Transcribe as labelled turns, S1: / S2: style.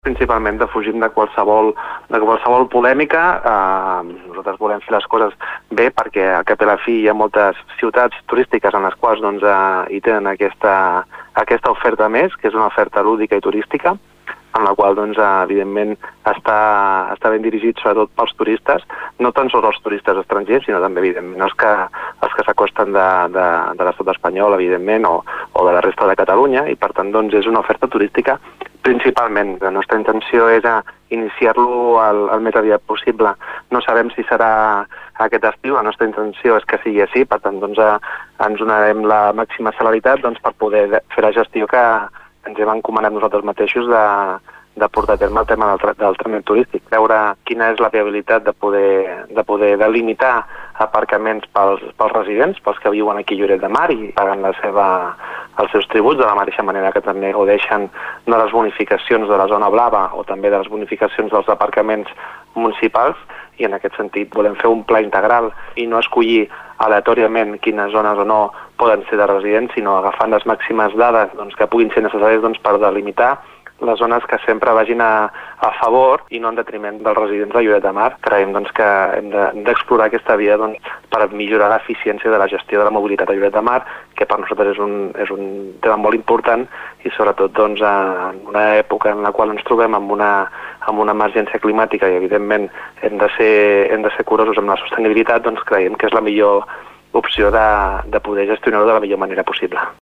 S1: Principalment defugim de qualsevol polèmica. Nosaltres volem fer les coses bé perquè al cap i a la fi hi ha moltes ciutats turístiques en les quals hi tenen aquesta oferta més, que és una oferta lúdica i turística, en la qual, evidentment, està ben dirigit sobretot pels turistes, no tan sols els turistes estrangers, sinó també, evidentment, els que s'acosten de l'estat espanyol, evidentment, o de la resta de Catalunya, i, per tant, és una oferta turística principalment. La nostra intenció és iniciar-lo el més aviat possible. No sabem si serà aquest estiu, la nostra intenció és que sigui així, per tant, ens donarem la màxima celeritat per poder fer la gestió que ens hem encomanat nosaltres mateixos de portar a terme el tema del trànsit turístic. Veure quina és la viabilitat de poder delimitar aparcaments pels residents, pels que viuen aquí a Lloret de Mar i paguen els seus tributs, de la mateixa manera que també gaudeixen de les bonificacions de la zona blava o també de les bonificacions dels aparcaments municipals, i en aquest sentit volem fer un pla integral i no escollir aleatòriament quines zones o no poden ser de residents, sinó agafant les màximes dades que puguin ser necessàries per delimitar les zones que sempre vagin a favor i no en detriment dels residents de Lloret de Mar. Creiem que hem d'explorar aquesta via per millorar l'eficiència de la gestió de la mobilitat a Lloret de Mar, que per nosaltres és un tema molt important i sobretot en una època en la qual ens trobem amb una emergència climàtica i evidentment hem de ser curosos amb la sostenibilitat, creiem que és la millor opció de poder gestionar-ho de la millor manera possible.